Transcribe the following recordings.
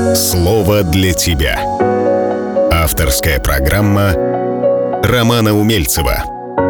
Слово для тебя. Авторская программа Романа Умельцева.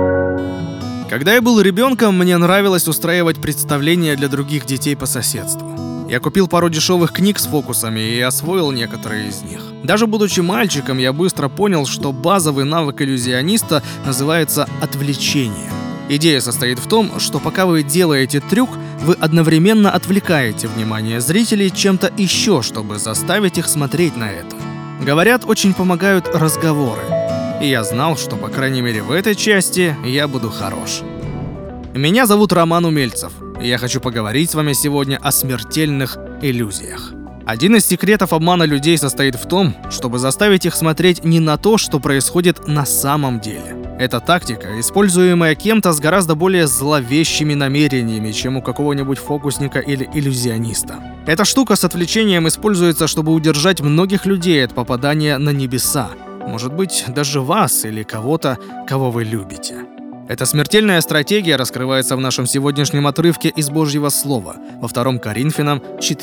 Когда я был ребенком, мне нравилось устраивать представления для других детей по соседству. Я купил пару дешевых книг с фокусами и освоил некоторые из них. Даже будучи мальчиком, я быстро понял, что базовый навык иллюзиониста называется отвлечение. Идея состоит в том, что пока вы делаете трюк, вы одновременно отвлекаете внимание зрителей чем-то еще, чтобы заставить их смотреть на это. Говорят, очень помогают разговоры. И я знал, что, по крайней мере, в этой части я буду хорош. Меня зовут Роман Умельцев, и я хочу поговорить с вами сегодня о смертельных иллюзиях. Один из секретов обмана людей состоит в том, чтобы заставить их смотреть не на то, что происходит на самом деле. Это тактика, используемая кем-то с гораздо более зловещими намерениями, чем у какого-нибудь фокусника или иллюзиониста. Эта штука с отвлечением используется, чтобы удержать многих людей от попадания на небеса. Может быть, даже вас или кого-то, кого вы любите. Эта смертельная стратегия раскрывается в нашем сегодняшнем отрывке из Божьего Слова во 2 Коринфянам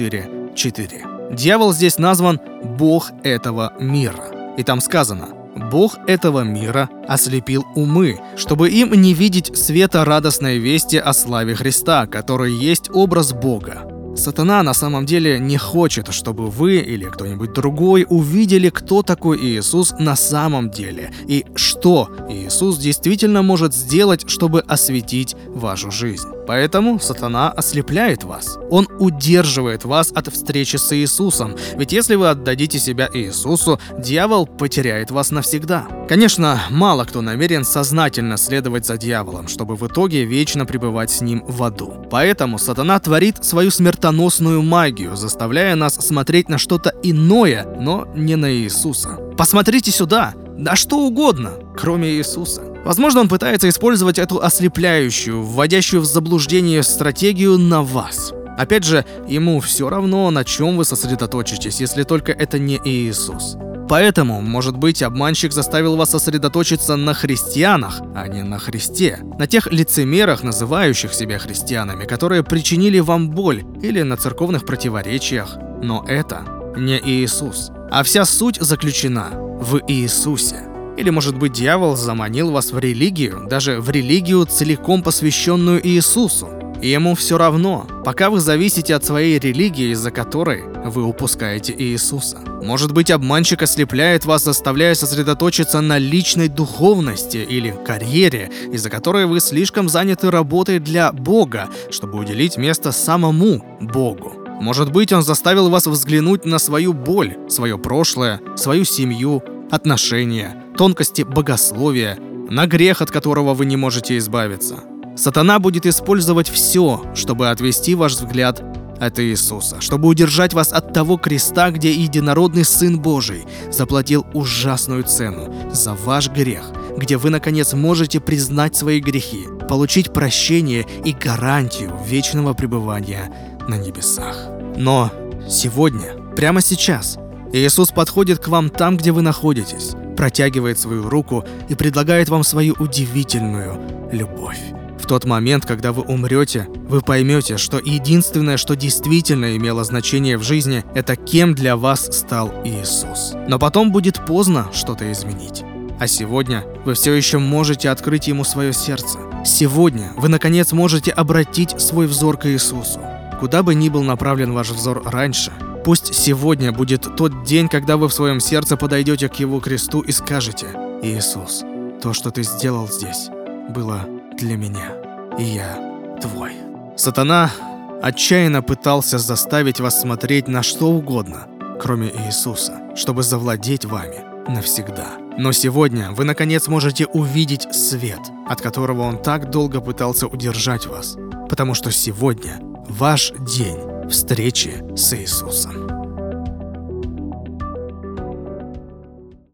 4:4. Дьявол здесь назван «Бог этого мира». И там сказано: «Бог этого мира ослепил умы, чтобы им не видеть света радостной вести о славе Христа, который есть образ Бога». Сатана на самом деле не хочет, чтобы вы или кто-нибудь другой увидели, кто такой Иисус на самом деле и что Иисус действительно может сделать, чтобы осветить вашу жизнь. Поэтому Сатана ослепляет вас. Он удерживает вас от встречи с Иисусом. Ведь если вы отдадите себя Иисусу, дьявол потеряет вас навсегда. Конечно, мало кто намерен сознательно следовать за дьяволом, чтобы в итоге вечно пребывать с ним в аду. Поэтому Сатана творит свою смертоносную магию, заставляя нас смотреть на что-то иное, но не на Иисуса. Посмотрите сюда, на что угодно, кроме Иисуса. Возможно, он пытается использовать эту ослепляющую, вводящую в заблуждение стратегию на вас. Опять же, ему все равно, на чем вы сосредоточитесь, если только это не Иисус. Поэтому, может быть, обманщик заставил вас сосредоточиться на христианах, а не на Христе. На тех лицемерах, называющих себя христианами, которые причинили вам боль, или на церковных противоречиях. Но это не Иисус. А вся суть заключена в Иисусе. Или, может быть, дьявол заманил вас в религию, даже в религию, целиком посвященную Иисусу. И ему все равно, пока вы зависите от своей религии, из-за которой вы упускаете Иисуса. Может быть, обманщик ослепляет вас, заставляя сосредоточиться на личной духовности или карьере, из-за которой вы слишком заняты работой для Бога, чтобы уделить место самому Богу. Может быть, он заставил вас взглянуть на свою боль, свое прошлое, свою семью, отношения, тонкости богословия, на грех, от которого вы не можете избавиться. Сатана будет использовать все, чтобы отвести ваш взгляд от Иисуса, чтобы удержать вас от того креста, где единородный Сын Божий заплатил ужасную цену за ваш грех, где вы, наконец, можете признать свои грехи, получить прощение и гарантию вечного пребывания на небесах. Но сегодня, прямо сейчас, Иисус подходит к вам там, где вы находитесь, протягивает свою руку и предлагает вам свою удивительную любовь. В тот момент, когда вы умрете, вы поймете, что единственное, что действительно имело значение в жизни, это кем для вас стал Иисус. Но потом будет поздно что-то изменить. А сегодня вы все еще можете открыть Ему свое сердце. Сегодня вы, наконец, можете обратить свой взор к Иисусу. Куда бы ни был направлен ваш взор раньше, пусть сегодня будет тот день, когда вы в своем сердце подойдете к Его кресту и скажете: «Иисус, то, что Ты сделал здесь, было для меня, и я Твой». Сатана отчаянно пытался заставить вас смотреть на что угодно, кроме Иисуса, чтобы завладеть вами навсегда. Но сегодня вы, наконец, можете увидеть свет, от которого он так долго пытался удержать вас, потому что сегодня ваш день встречи с Иисусом.